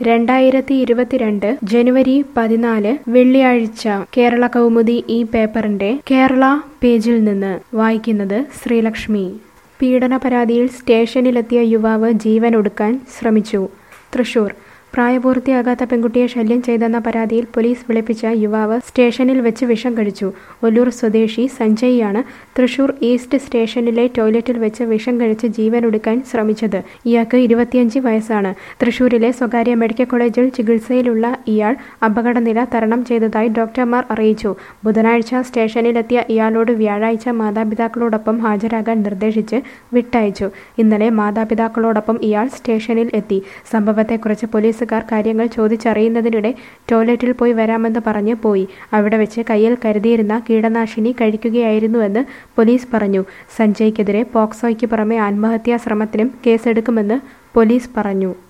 2022 ജനുവരി 14 വെള്ളിയാഴ്ച കേരള കൗമുദി ഈ പേപ്പറിന്റെ കേരള പേജിൽ നിന്ന് വായിക്കുന്നത് ശ്രീലക്ഷ്മി. പീഡന പരാതിയിൽ സ്റ്റേഷനിലെത്തിയ യുവാവ് ജീവനൊടുക്കാൻ ശ്രമിച്ചു. തൃശൂർ. പ്രായപൂർത്തിയാകാത്ത പെൺകുട്ടിയെ ശല്യം ചെയ്തെന്ന പരാതിയിൽ പോലീസ് വിളിപ്പിച്ച യുവാവ് സ്റ്റേഷനിൽ വെച്ച് വിഷം കഴിച്ചു. ഒല്ലൂർ സ്വദേശി സഞ്ജയ്യാണ് തൃശൂർ ഈസ്റ്റ് സ്റ്റേഷനിലെ ടോയ്ലറ്റിൽ വെച്ച് വിഷം കഴിച്ച് ജീവനൊടുക്കാൻ ശ്രമിച്ചത്. ഇയാൾക്ക് 25 വയസ്സാണ്. തൃശൂരിലെ സ്വകാര്യ മെഡിക്കൽ കോളേജിൽ ചികിത്സയിലുള്ള ഇയാൾ അപകടനില തരണം ചെയ്തതായി ഡോക്ടർമാർ അറിയിച്ചു. ബുധനാഴ്ച സ്റ്റേഷനിലെത്തിയ ഇയാളോട് വ്യാഴാഴ്ച മാതാപിതാക്കളോടൊപ്പം ഹാജരാകാൻ നിർദ്ദേശിച്ച് വിട്ടയച്ചു. ഇന്നലെ മാതാപിതാക്കളോടൊപ്പം ഇയാൾ സ്റ്റേഷനിൽ എത്തി. സംഭവത്തെക്കുറിച്ച് പോലീസുകാർ കാര്യങ്ങൾ ചോദിച്ചറിയുന്നതിനിടെ ടോയ്ലറ്റിൽ പോയി വരാമെന്ന് പറഞ്ഞ് പോയി. അവിടെ വെച്ച് കയ്യിൽ കരുതിയിരുന്ന കീടനാശിനി കഴിക്കുകയായിരുന്നുവെന്ന് പോലീസ് പറഞ്ഞു. സഞ്ജയ്ക്കെതിരെ പോക്സോയ്ക്ക് പുറമെ ആത്മഹത്യാ ശ്രമത്തിനും കേസെടുക്കുമെന്ന് പോലീസ് പറഞ്ഞു.